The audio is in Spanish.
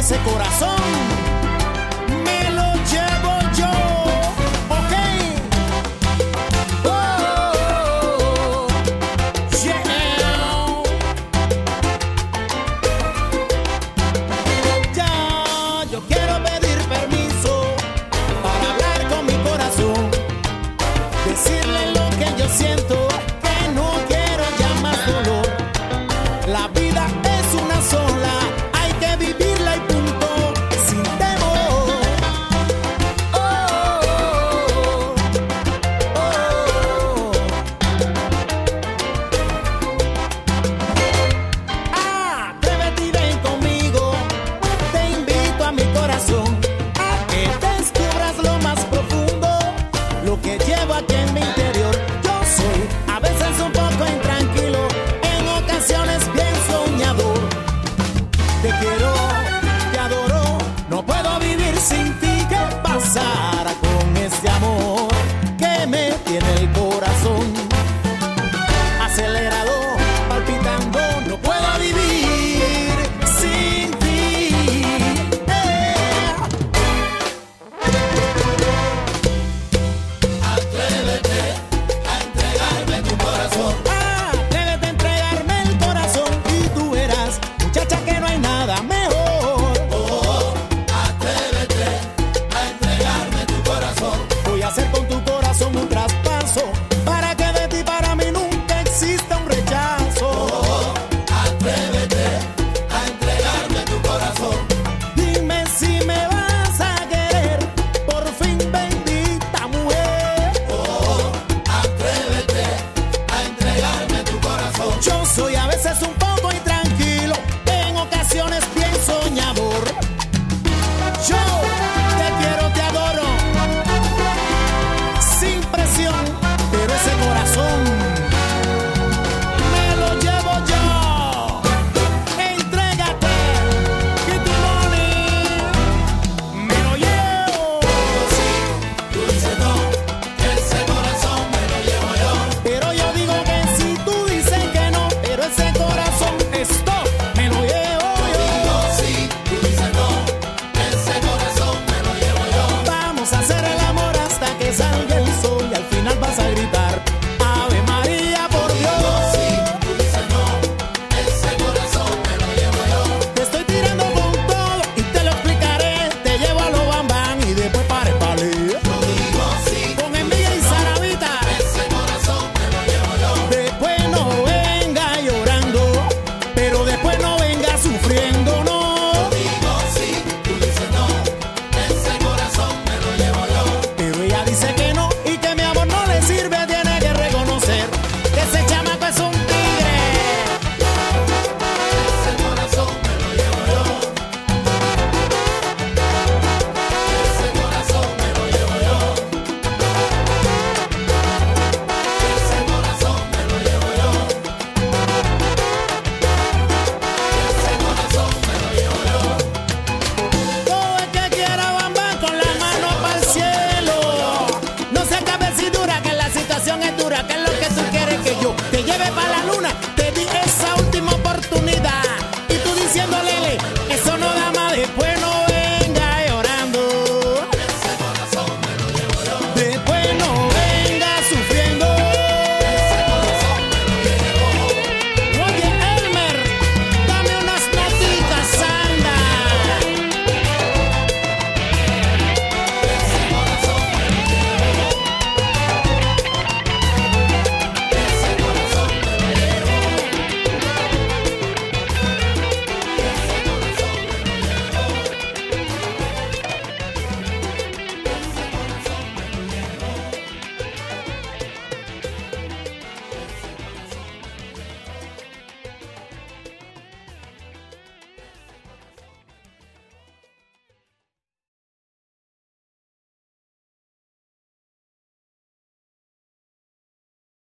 ese corazón me lo llevo yo. Ok. Oh, yeah. Ya, yo quiero pedir permiso para hablar con mi corazón, decirle lo que yo siento, que no quiero ya más dolor. La vida es una sola, hay que vivirla y punto, sin temor. Oh, oh, oh, oh. Atrévete y ven conmigo, te invito a mi corazón, a que descubras lo más profundo, lo que llevo aquí en mi interior. Yo soy a veces un poco intranquilo, en ocasiones bien soñador. Te quiero, te adoro, no puedo vivir sin ti. ¿Qué pasará con este amor que me tiene el corazón?